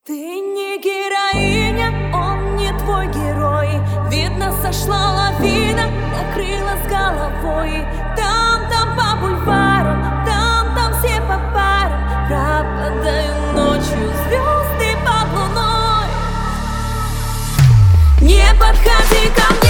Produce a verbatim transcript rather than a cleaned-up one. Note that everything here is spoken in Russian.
Ты не героиня, он не твой герой. Видно, сошла лавина, накрыла с головой. Там, там по бульварам, там, там все по парам. Пропадаю ночью, звезды под луной. Не подходи ко мне.